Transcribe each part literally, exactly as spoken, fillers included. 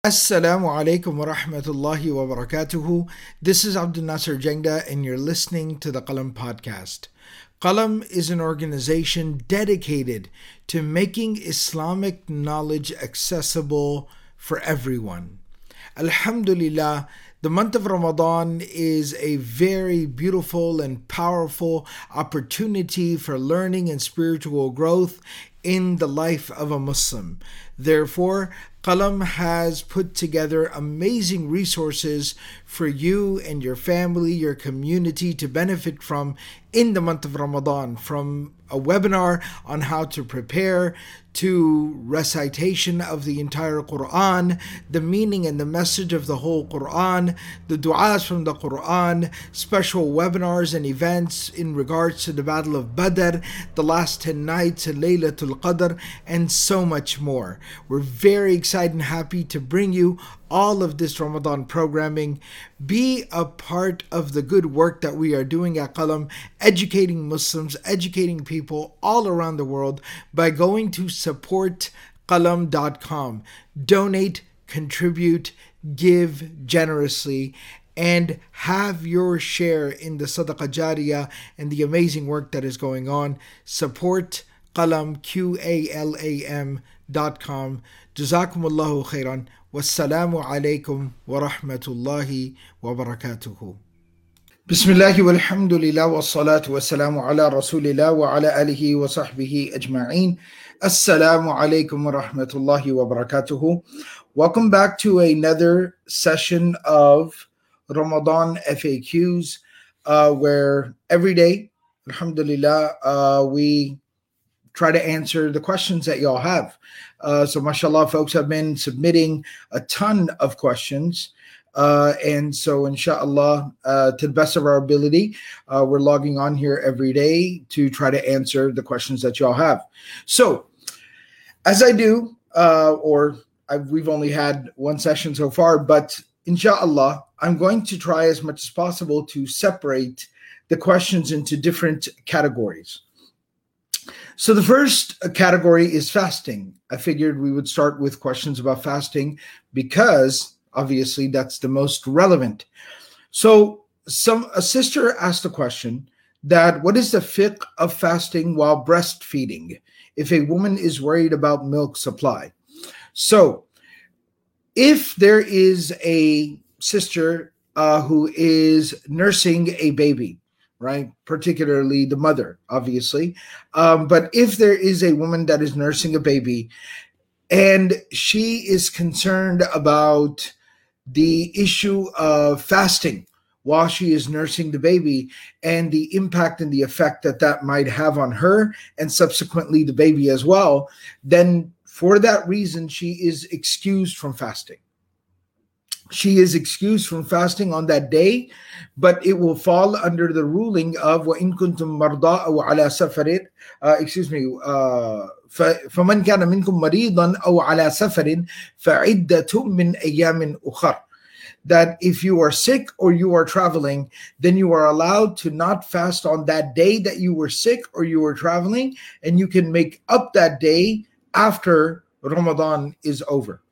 Assalamu alaikum wa rahmatullahi wa barakatuhu. This is Abdul Nasser Jengda, and you're listening to the Qalam podcast. Qalam is an organization dedicated to making Islamic knowledge accessible for everyone. Alhamdulillah, the month of Ramadan is a very beautiful and powerful opportunity for learning and spiritual growth in the life of a Muslim. Therefore, Qalam has put together amazing resources for you and your family, your community to benefit from in the month of Ramadan, from a webinar on how to prepare to recitation of the entire Quran, the meaning and the message of the whole Quran, the du'as from the Quran, special webinars and events in regards to the Battle of Badr, the last ten nights, Laylatul Qadr, and so much more. We're very excited and happy to bring you all of this Ramadan programming. Be a part of the good work that we are doing at Qalam, educating Muslims, educating people all around the world by going to support qalam dot com. Donate, contribute, give generously, and have your share in the Sadaqah Jariyah and the amazing work that is going on. Support Qalam, Q A L A M dot com. Jazakumullahu khairan. Wassalamu alaikum wa rahmatullahi wa barakatuhu. Bismillahi walhamdulillah wassalatu wassalamu ala rasulillah wa ala alihi wa sahbihi ajma'een. Assalamu alaikum wa rahmatullahi wa barakatuhu. Welcome back to another session of Ramadan F A Qs, uh, where every day, alhamdulillah, uh, we try to answer the questions that y'all have. Uh, so mashallah, folks have been submitting a ton of questions. Uh, and so inshallah, uh, to the best of our ability, uh, we're logging on here every day to try to answer the questions that y'all have. So as I do, uh, or I've, we've only had one session so far, but inshallah, I'm going to try as much as possible to separate the questions into different categories. So the first category is fasting. I figured we would start with questions about fasting because obviously that's the most relevant. So some a sister asked a question that what is the fiqh of fasting while breastfeeding if a woman is worried about milk supply? So if there is a sister uh, who is nursing a baby, right? Particularly the mother, obviously. Um, but if there is a woman that is nursing a baby and she is concerned about the issue of fasting while she is nursing the baby and the impact and the effect that that might have on her and subsequently the baby as well, then for that reason, she is excused from fasting. She is excused from fasting on that day, but it will fall under the ruling of وَإِن كُنتُم مَرْضَىٰ أَوْ عَلَىٰ سَفَرٍ uh, excuse me, uh, فَمَنْ كَانَ مِنْكُم مَرِيضًا أَوْ عَلَىٰ سَفَرٍ فَعِدَّةٌ مِّنْ أَيَّامٍ أُخَرٍ. That if you are sick or you are traveling, then you are allowed to not fast on that day that you were sick or you were traveling, and you can make up that day after Ramadan is over.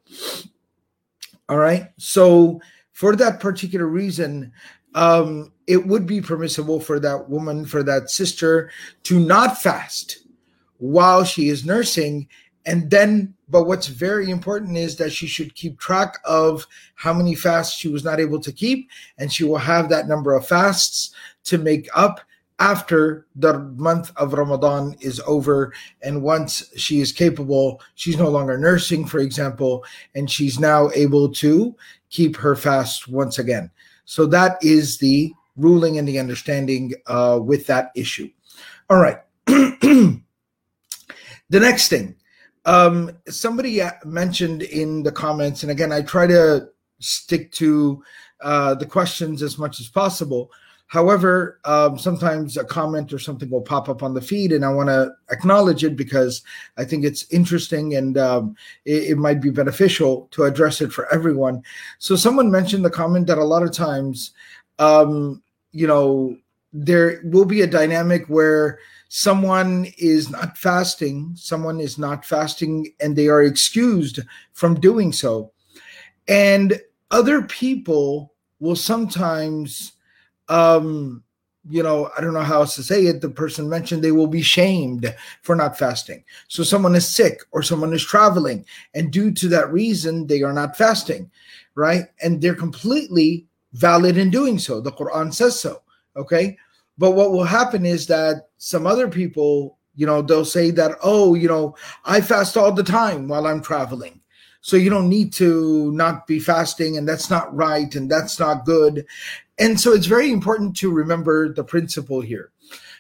All right. So for that particular reason, um, it would be permissible for that woman, for that sister to not fast while she is nursing. And then, but what's very important is that she should keep track of how many fasts she was not able to keep. And she will have that number of fasts to make up after the month of Ramadan is over. And once she is capable, she's no longer nursing, for example, and she's now able to keep her fast once again. So that is the ruling and the understanding uh, with that issue. All right. The next thing, um, somebody mentioned in the comments, and again, I try to stick to uh, the questions as much as possible. However, um, sometimes a comment or something will pop up on the feed, and I want to acknowledge it because I think it's interesting and um, it, it might be beneficial to address it for everyone. So someone mentioned the comment that a lot of times, um, you know, there will be a dynamic where someone is not fasting, someone is not fasting, and they are excused from doing so. And other people will sometimes, um, you know, I don't know how else to say it. The person mentioned they will be shamed for not fasting. So someone is sick or someone is traveling, and due to that reason, they are not fasting, right? And they're completely valid in doing so. The Quran says so, okay? But what will happen is that some other people, you know, they'll say that, oh, you know, I fast all the time while I'm traveling. So you don't need to not be fasting, and that's not right, and that's not good. And so it's very important to remember the principle here.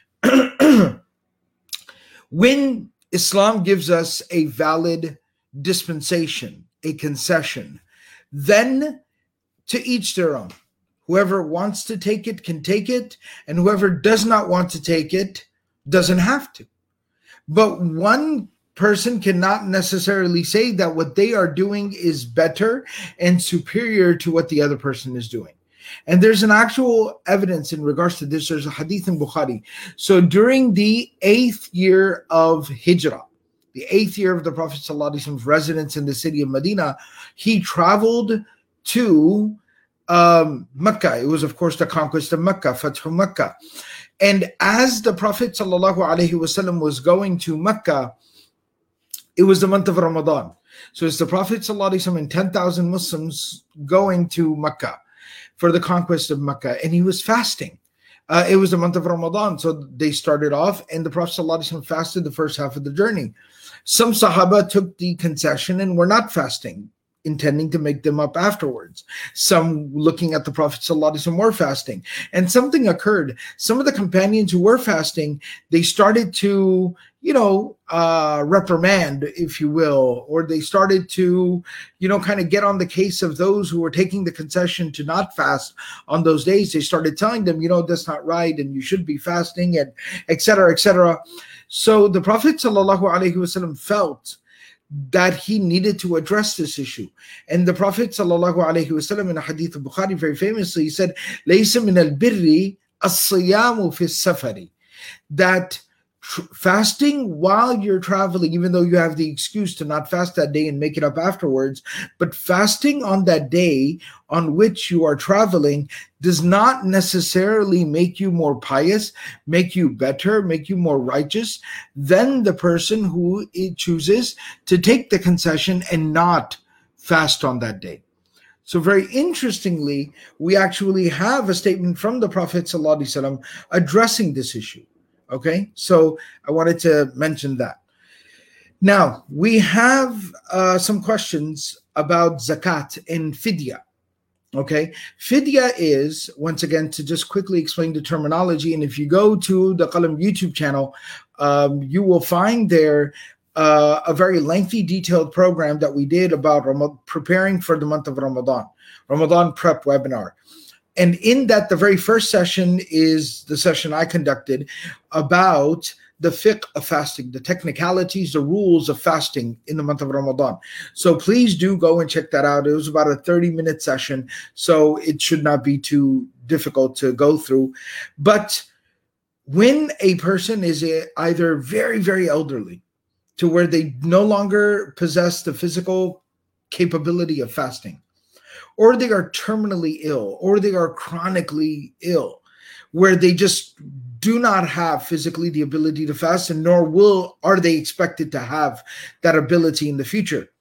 When Islam gives us a valid dispensation, a concession, then to each their own. Whoever wants to take it can take it, and whoever does not want to take it doesn't have to. But one person cannot necessarily say that what they are doing is better and superior to what the other person is doing. And there's an actual evidence in regards to this. There's a hadith in Bukhari. So during the eighth year of Hijrah, the eighth year of the Prophet ﷺ's residence in the city of Medina, he traveled to um, Mecca. It was, of course, the conquest of Mecca, Fathu Mecca. And as the Prophet ﷺ was going to Mecca, it was the month of Ramadan. So it's the Prophet ﷺ and ten thousand Muslims going to Mecca for the conquest of Mecca, and he was fasting. Uh, it was the month of Ramadan, so they started off, and the Prophet ﷺ fasted the first half of the journey. Some Sahaba took the concession and were not fasting, intending to make them up afterwards. Some, looking at the Prophet ﷺ, were fasting. And something occurred. Some of the companions who were fasting, they started to, you know, uh, reprimand, if you will, or they started to, you know, kind of get on the case of those who were taking the concession to not fast on those days. They started telling them, you know, that's not right, and you should be fasting, and et cetera, et cetera. So the Prophet ﷺ felt that he needed to address this issue. And the Prophet ﷺ in a hadith of Bukhari very famously, he said, لَيْسَ مِنَ الْبِرِّ الصِّيَامُ فِي السَّفَرِ, that tr- fasting while you're traveling, even though you have the excuse to not fast that day and make it up afterwards, but fasting on that day on which you are traveling does not necessarily make you more pious, make you better, make you more righteous than the person who chooses to take the concession and not fast on that day. So very interestingly, we actually have a statement from the Prophet ﷺ addressing this issue. Okay, so I wanted to mention that. Now, we have uh, some questions about zakat and fidya. Okay, fidya is, once again, to just quickly explain the terminology, and if you go to the Qalam YouTube channel, um, you will find there uh, a very lengthy, detailed program that we did about Ram- preparing for the month of Ramadan, Ramadan Prep webinar. And in that, the very first session is the session I conducted about the fiqh of fasting, the technicalities, the rules of fasting in the month of Ramadan. So please do go and check that out. It was about a thirty minute session, so it should not be too difficult to go through. But when a person is either very, very elderly to where they no longer possess the physical capability of fasting, or they are terminally ill, or they are chronically ill, where they just do not have physically the ability to fast, and nor will are they expected to have that ability in the future.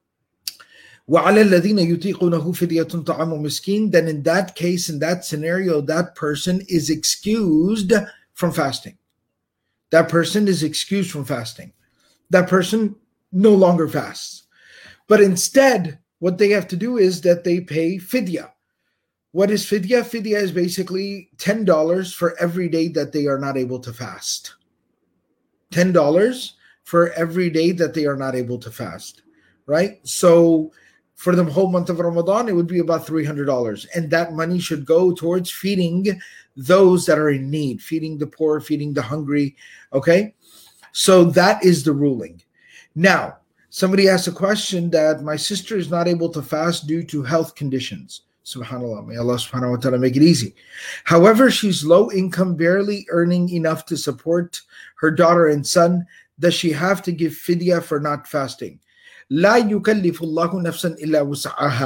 وَعَلَى الَّذِينَ يُطِيقُونَهُ فِدْيَةٌ طَعَامُ مِسْكِينٍ, then in that case, in that scenario, that person is excused from fasting. That person is excused from fasting. That person no longer fasts. But instead, what they have to do is that they pay fidya. What is fidya? Fidya is basically ten dollars for every day that they are not able to fast. ten dollars for every day that they are not able to fast, right? So for the whole month of Ramadan, it would be about three hundred dollars. And that money should go towards feeding those that are in need, feeding the poor, feeding the hungry, okay? So that is the ruling. Now, somebody asked a question that my sister is not able to fast due to health conditions. SubhanAllah, may Allah subhanahu wa ta'ala make it easy. However, she's low income, barely earning enough to support her daughter and son. Does she have to give fidya for not fasting? La yukallifu Allahu nafsan illa wus'aha.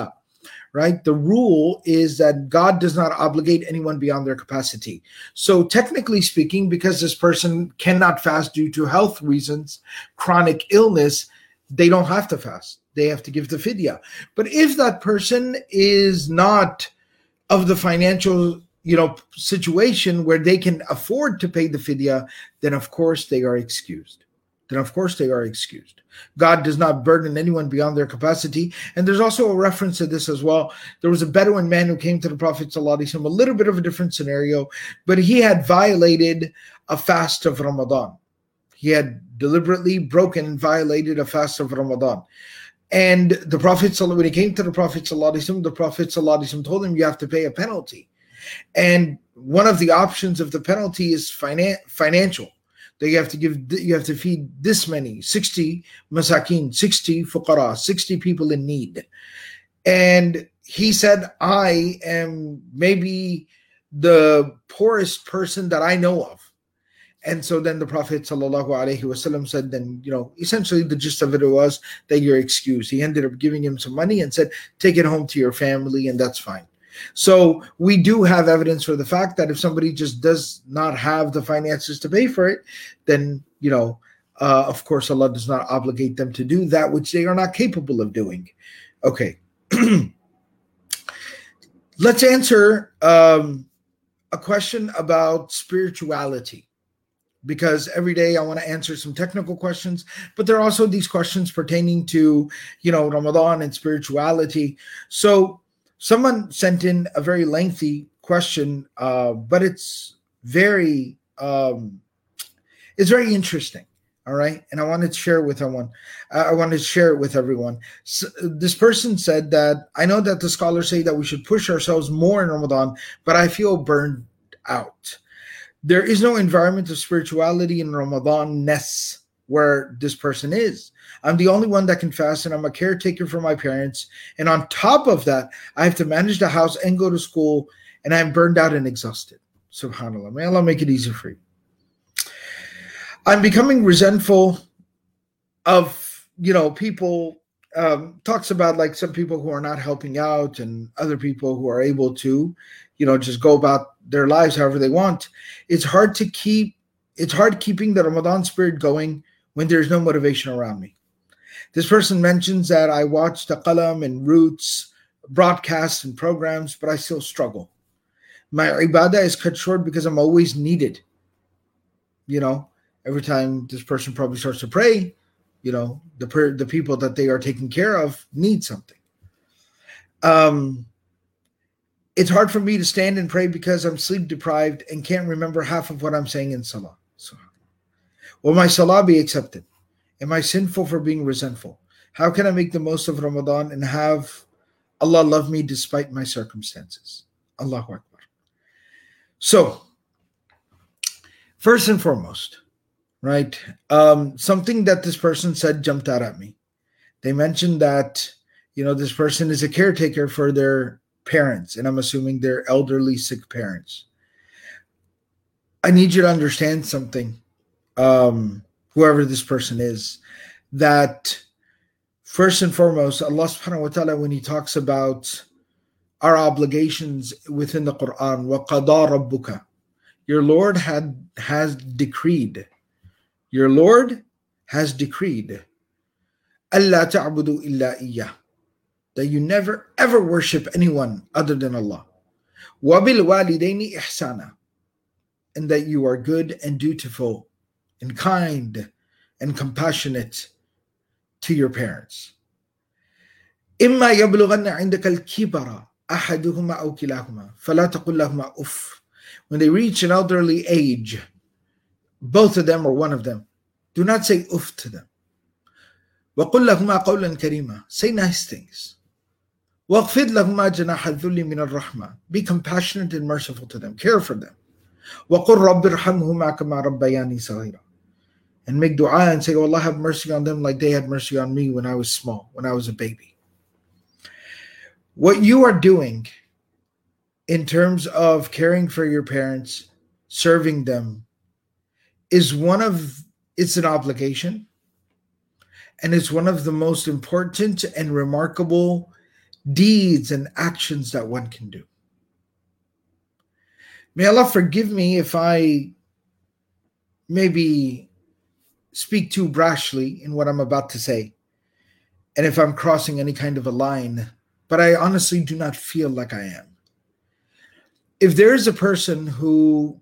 right? The rule is that God does not obligate anyone beyond their capacity. So technically speaking, because this person cannot fast due to health reasons, chronic illness, they don't have to fast. They have to give the fidya. But if that person is not of the financial, you know, situation where they can afford to pay the fidya, then of course they are excused. Then of course they are excused. God does not burden anyone beyond their capacity. And there's also a reference to this as well. There was a Bedouin man who came to the Prophet ﷺ, a little bit of a different scenario, but he had violated a fast of Ramadan. He had deliberately broken and violated a fast of Ramadan. And the Prophet, when he came to the Prophet ﷺ, the Prophet ﷺ told him, you have to pay a penalty. And one of the options of the penalty is finan- financial. That you have to give, you have to feed this many, sixty masakin, sixty fuqara, sixty people in need. And he said, I am maybe the poorest person that I know of. And so then the Prophet sallallahu alaihi wasallam said, then, you know, essentially the gist of it was that you're excused. He ended up giving him some money and said, take it home to your family, and that's fine. So we do have evidence for the fact that if somebody just does not have the finances to pay for it, then, you know, uh, of course, Allah does not obligate them to do that which they are not capable of doing. Okay. Let's answer um, a question about spirituality. Because every day I want to answer some technical questions, but there are also these questions pertaining to, you know, Ramadan and spirituality. So someone sent in a very lengthy question, uh, but it's very, um, it's very interesting. All right, and I wanted to share it with everyone. Uh, I wanted to share it with everyone. So this person said that I know that the scholars say that we should push ourselves more in Ramadan, but I feel burned out. There is no environment of spirituality in Ramadan-ness where this person is. I'm the only one that can fast, and I'm a caretaker for my parents. And on top of that, I have to manage the house and go to school, and I'm burned out and exhausted. SubhanAllah. May Allah make it easy for you. I'm becoming resentful of, you know, people, um, talks about like some people who are not helping out and other people who are able to, you know, just go about their lives however they want. It's hard to keep, it's hard keeping the Ramadan spirit going when there's no motivation around me. This person mentions that I watch the Qalam and Roots broadcasts and programs, but I still struggle. My ibadah is cut short because I'm always needed. You know, every time this person probably starts to pray, you know, the per, the people that they are taking care of need something. Um, It's hard for me to stand and pray because I'm sleep deprived and can't remember half of what I'm saying in salah. So, will my salah be accepted? Am I sinful for being resentful? How can I make the most of Ramadan and have Allah love me despite my circumstances? Allahu Akbar. So, first and foremost, right, um, something that this person said jumped out at me. They mentioned that, you know, this person is a caretaker for their parents, and I'm assuming they're elderly, sick parents. I need you to understand something, um, whoever this person is, that first and foremost, Allah subhanahu wa ta'ala, when he talks about our obligations within the Quran, وَقَضَى رَبُّكَ, your Lord had has decreed, your Lord has decreed, أَلَّا تَعْبُدُوا إِلَّا إِيَّهُ, that you never ever worship anyone other than Allah. وَبِالْوَالِدَيْنِ إِحْسَانًا, and that you are good and dutiful and kind and compassionate to your parents. إِمَّا يَبْلُغَنَّ عِنْدَكَ الْكِبَرَ أَحَدُهُمَا أَوْ كِلَاهُمَا فَلَا تَقُلْ لَهُمَا أُفٍّ. When they reach an elderly age, both of them or one of them, do not say uff to them. وَقُلْ لَهُمَا قَوْلًا كَرِيمًا, say nice things. وَاغْفِرْ لَهُمَا جَنَاحَ الذُّلِّ مِنَ الرَّحْمَةِ, be compassionate and merciful to them, care for them. وَقُلْ رَبِّ ارْحَمْهُمَا كَمَا رَبَّيَانِي صَغِيرًا, and make dua and say, oh Allah, have mercy on them like they had mercy on me when I was small, when I was a baby. What you are doing in terms of caring for your parents, serving them, is one of, it's an obligation, and it's one of the most important and remarkable deeds and actions that one can do. May Allah forgive me if I maybe speak too brashly in what I'm about to say, and if I'm crossing any kind of a line, but I honestly do not feel like I am. If there is a person who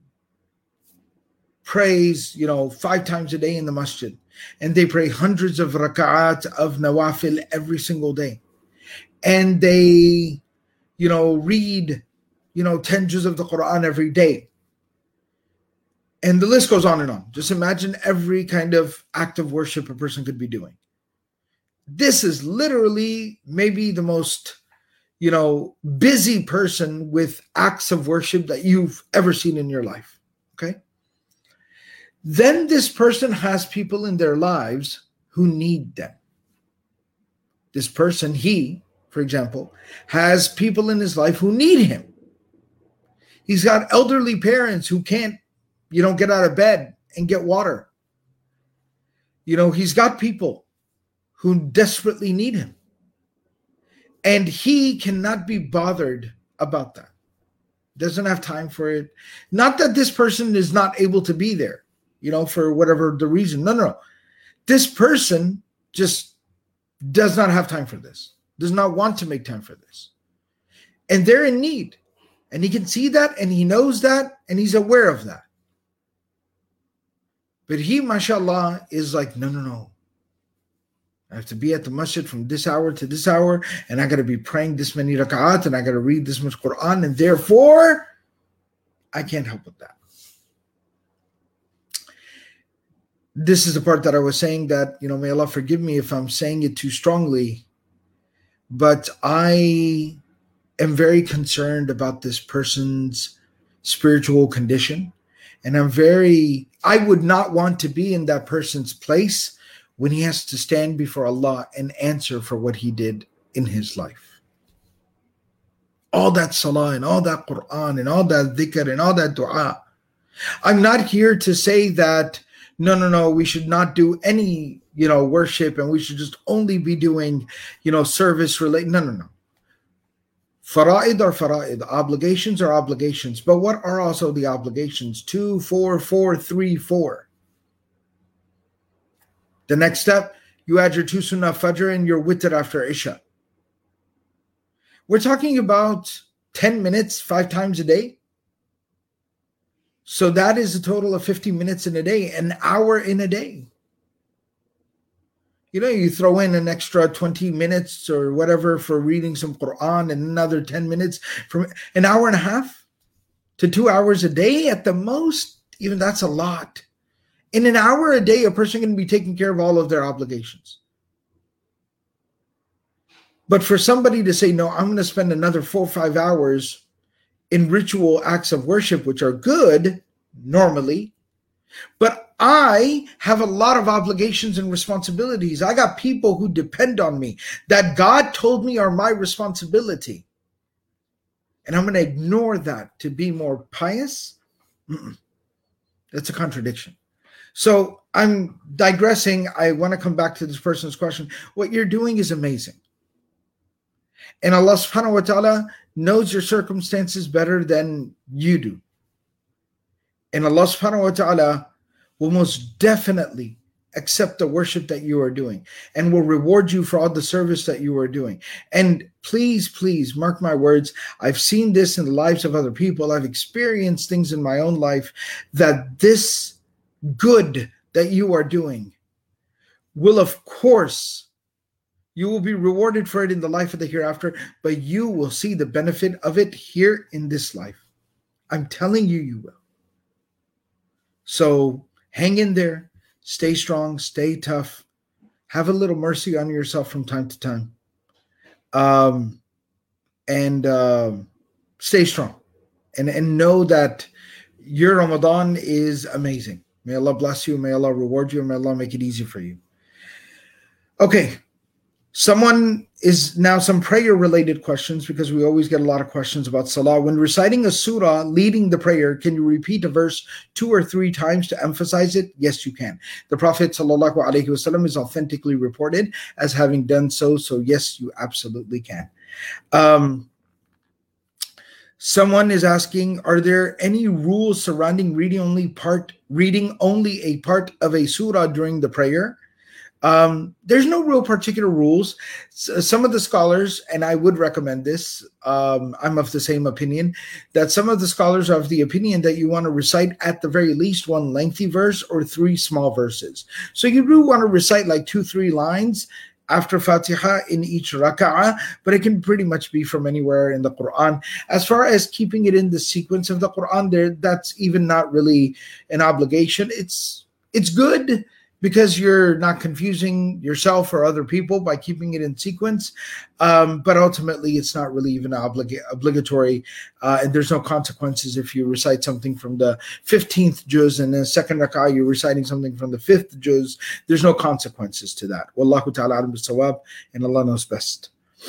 prays, you know, five times a day in the masjid, and they pray hundreds of raka'at of nawafil every single day, and they, you know, read, you know, ten juz of the Quran every day, and the list goes on and on. Just imagine every kind of act of worship a person could be doing. This is literally maybe the most, you know, busy person with acts of worship that you've ever seen in your life. Okay? Then this person has people in their lives who need them. This person, he, for example, has people in his life who need him. He's got elderly parents who can't, you know, get out of bed and get water. You know, he's got people who desperately need him. And he cannot be bothered about that. Doesn't have time for it. Not that this person is not able to be there, you know, for whatever the reason. No, no, no. This person just does not have time for this. Does not want to make time for this. And they're in need. And he can see that, and he knows that, and he's aware of that. But he, mashallah, is like, no, no, no. I have to be at the masjid from this hour to this hour, and I got to be praying this many rak'at, and I got to read this much Quran, and therefore, I can't help with that. This is the part that I was saying that, you know, may Allah forgive me if I'm saying it too strongly, but I am very concerned about this person's spiritual condition, and I'm very, I would not want to be in that person's place when he has to stand before Allah and answer for what he did in his life. All that salah and all that Quran and all that dhikr and all that dua. I'm not here to say that, no, no, no, we should not do any, you know, worship, and we should just only be doing, you know, service related. No, no, no. Fara'id are fara'id. Obligations are obligations. But what are also the obligations? Two, four, four, three, four. The next step, you add your two sunnah fajr and your witr after Isha. We're talking about ten minutes, five times a day. So that is a total of fifty minutes in a day, an hour in a day. You know, you throw in an extra twenty minutes or whatever for reading some Quran, and another ten minutes, from an hour and a half to two hours a day at the most. Even that's a lot. In an hour a day, a person can be taking care of all of their obligations. But for somebody to say, no, I'm going to spend another four or five hours in ritual acts of worship, which are good normally, but I have a lot of obligations and responsibilities. I got people who depend on me that God told me are my responsibility. And I'm going to ignore that to be more pious? Mm-mm. That's a contradiction. So I'm digressing. I want to come back to this person's question. What you're doing is amazing. And Allah subhanahu wa ta'ala knows your circumstances better than you do. And Allah subhanahu wa ta'ala will most definitely accept the worship that you are doing and will reward you for all the service that you are doing. And please, please mark my words. I've seen this in the lives of other people. I've experienced things in my own life that this good that you are doing will, of course, you will be rewarded for it in the life of the hereafter, but you will see the benefit of it here in this life. I'm telling you, you will. So hang in there, stay strong, stay tough, have a little mercy on yourself from time to time, um, and uh, stay strong, and, and know that your Ramadan is amazing. May Allah bless you. May Allah reward you. And may Allah make it easy for you. Okay. Someone is now some prayer related questions, because we always get a lot of questions about salah. When reciting a surah leading the prayer, can you repeat a verse two or three times to emphasize it? Yes, you can. The Prophet sallallahu alaihi wasallam is authentically reported as having done so. So yes, you absolutely can. Um, someone is asking, are there any rules surrounding reading only part, reading only a part of a surah during the prayer? Um, there's no real particular rules. S- some of the scholars, and I would recommend this, um, I'm of the same opinion, that some of the scholars are of the opinion that you want to recite at the very least one lengthy verse or three small verses. So you do want to recite like two, three lines after Fatiha in each raka'ah, but it can pretty much be from anywhere in the Quran. As far as keeping it in the sequence of the Quran, there that's even not really an obligation. It's it's good, because you're not confusing yourself or other people by keeping it in sequence. Um, but ultimately, it's not really even oblig- obligatory, uh, and there's no consequences if you recite something from the fifteenth juz and then second rak'ah you're reciting something from the fifth juz. There's no consequences to that. Wallahu ta'ala alam bis-sawab, and Allah knows best.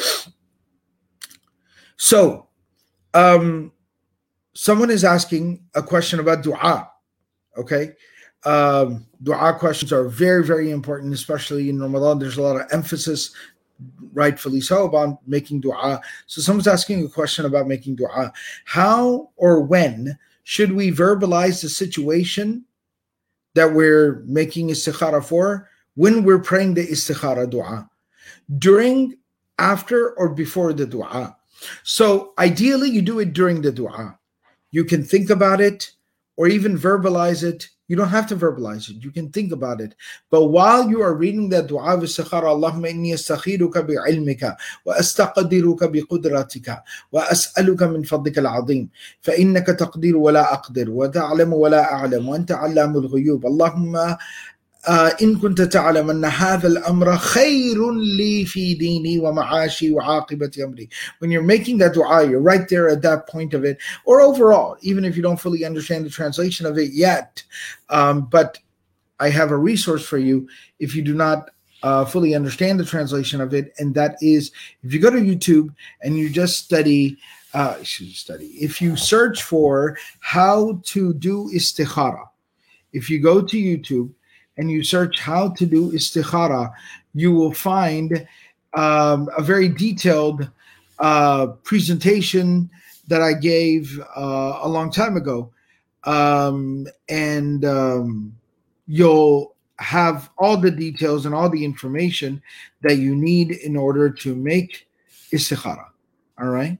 So, um, someone is asking a question about dua, okay? Um, dua questions are very, very important, especially in Ramadan. There's a lot of emphasis, rightfully so, about making dua. So someone's asking a question about making dua. How or when should we verbalize the situation that we're making istikhara for when we're praying the istikhara dua? During, after, or before the dua? So ideally, you do it during the dua. You can think about it or even verbalize it. You don't have to verbalize it. You can think about it. But while you are reading that dua of istikhara, Allahumma inni astakhiruka bi'ilmika wa astaqdiruka biqudratika wa as'aluka min fadlika al-azim fa innaka taqdiru wa la aqdir wa ta'lamu wa la a'lam wa anta 'allamul ghuyub. Allahumma إن كنت تعلم أن هذا الأمر خير لي في ديني ومعاشي وعاقبة أمري. When you're making that dua, you're right there at that point of it. Or overall, even if you don't fully understand the translation of it yet, um, but I have a resource for you if you do not uh, fully understand the translation of it, and that is if you go to YouTube and you just study, uh, should study. If you search for how to do istikhara, if you go to YouTube and you search how to do istikhara, you will find um, a very detailed uh, presentation that I gave uh, a long time ago. Um, and um, you'll have all the details and all the information that you need in order to make istikhara. All right?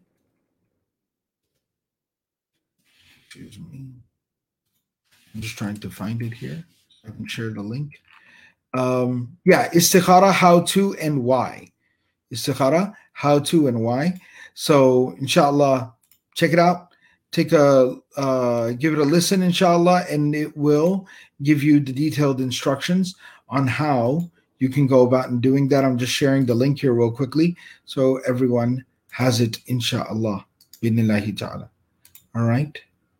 Excuse me. I'm just trying to find it here. I can share the link. Um, yeah, istikhara, how to and why. Istikhara, how to and why. So, inshallah, check it out. Take a, uh, give it a listen, inshallah, and it will give you the detailed instructions on how you can go about and doing that. I'm just sharing the link here real quickly so everyone has it, inshallah. Binillahi ta'ala. All right.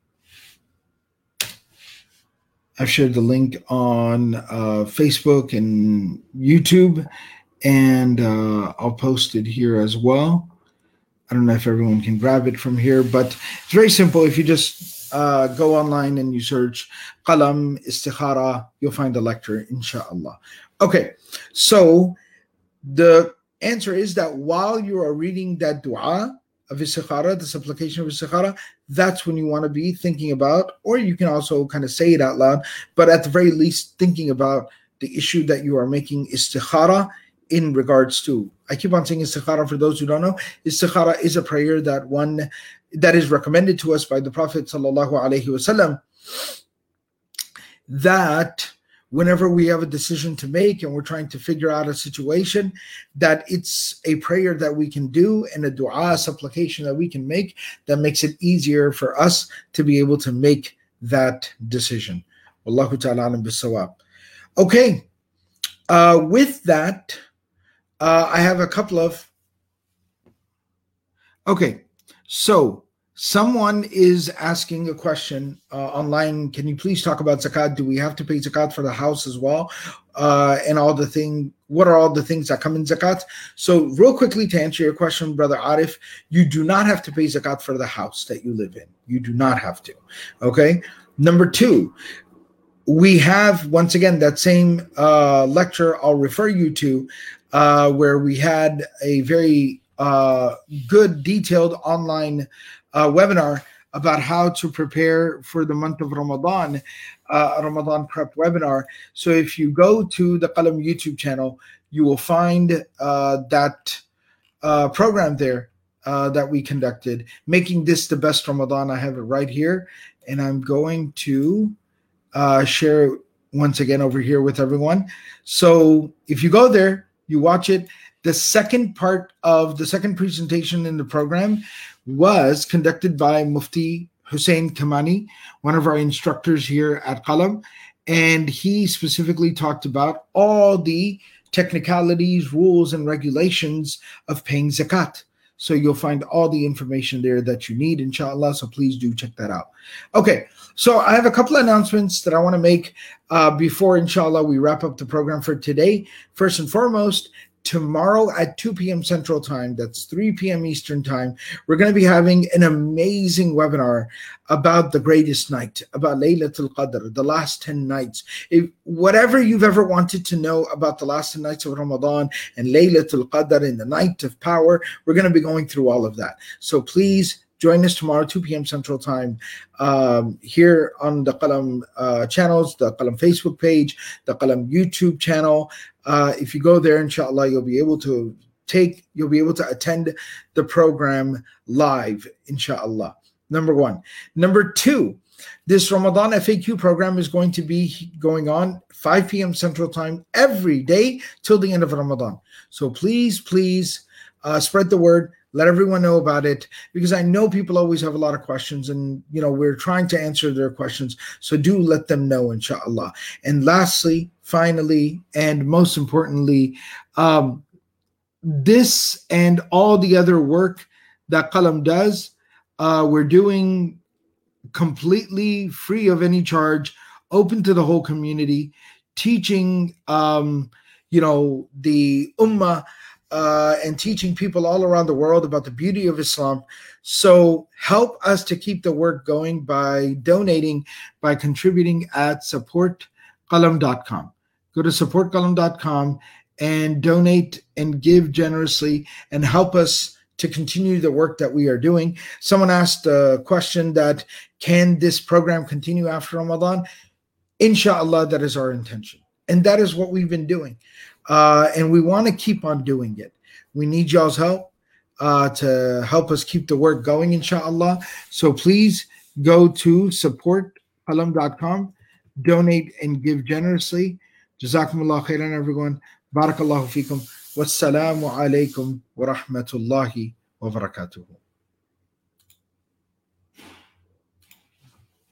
I've shared the link on uh, Facebook and YouTube, and uh, I'll post it here as well. I don't know if everyone can grab it from here, but it's very simple. If you just uh, go online and you search Qalam Istikhara, you'll find the lecture, inshallah. Okay, so the answer is that while you are reading that dua of istikhara, the supplication of istikhara, that's when you want to be thinking about, or you can also kind of say it out loud, but at the very least thinking about the issue that you are making istikhara in regards to. I keep on saying istikhara for those who don't know. Istikhara is a prayer that one that is recommended to us by the Prophet sallallahu alaihi wasallam, that whenever we have a decision to make and we're trying to figure out a situation, that it's a prayer that we can do and a dua, a supplication that we can make that makes it easier for us to be able to make that decision. Wallahu ta'ala alam bis-sawab. Okay, uh, with that, uh, I have a couple of, okay, so someone is asking a question uh, online. Can you please talk about zakat? Do we have to pay zakat for the house as well? Uh, and all the thing, what are all the things that come in zakat? So real quickly to answer your question, Brother Arif, you do not have to pay zakat for the house that you live in. You do not have to. Okay. Number two, we have, once again, that same uh, lecture I'll refer you to, uh, where we had a very uh, good detailed online uh, webinar about how to prepare for the month of Ramadan, uh, a Ramadan prep webinar. So if you go to the Qalam YouTube channel, you will find uh, that uh, program there uh, that we conducted, making this the best Ramadan. I have it right here, and I'm going to uh, share it once again over here with everyone. So if you go there, you watch it. The second part of the second presentation in the program was conducted by Mufti Hussein Kamani, one of our instructors here at Qalam, and he specifically talked about all the technicalities, rules, and regulations of paying zakat. So you'll find all the information there that you need, inshallah. So please do check that out. Okay, so I have a couple of announcements that I want to make uh, before, inshallah, we wrap up the program for today. First and foremost, tomorrow at two p.m. Central Time, that's three p.m. Eastern Time, we're going to be having an amazing webinar about the greatest night, about Laylatul Qadr, the last ten nights. If whatever you've ever wanted to know about the last ten nights of Ramadan and Laylatul Qadr and the night of power, we're going to be going through all of that. So please join us tomorrow, two p.m. Central Time, um, here on the Qalam uh, channels, the Qalam Facebook page, the Qalam YouTube channel. Uh, if you go there, inshallah, you'll be able to take, you'll be able to attend the program live, inshallah. Number one. Number two, this Ramadan F A Q program is going to be going on five p.m. Central Time every day till the end of Ramadan. So please, please uh, spread the word. Let everyone know about it, because I know people always have a lot of questions, and you know we're trying to answer their questions. So do let them know, inshallah. And lastly, finally, and most importantly, um, this and all the other work that Qalam does, uh, we're doing completely free of any charge, open to the whole community, teaching, um, you know, the ummah. Uh, and teaching people all around the world about the beauty of Islam. So help us to keep the work going by donating, by contributing at support qalam dot com. Go to support qalam dot com and donate and give generously and help us to continue the work that we are doing. Someone asked a question that, can this program continue after Ramadan? Inshallah, that is our intention. And that is what we've been doing. Uh, and we want to keep on doing it. We need y'all's help uh, to help us keep the work going, inshallah. So please go to support qalam dot com, donate and give generously. Jazakumullah khairan, everyone. Barakallahu feekum. Wassalamu alaikum wa rahmatullahi wa barakatuhu.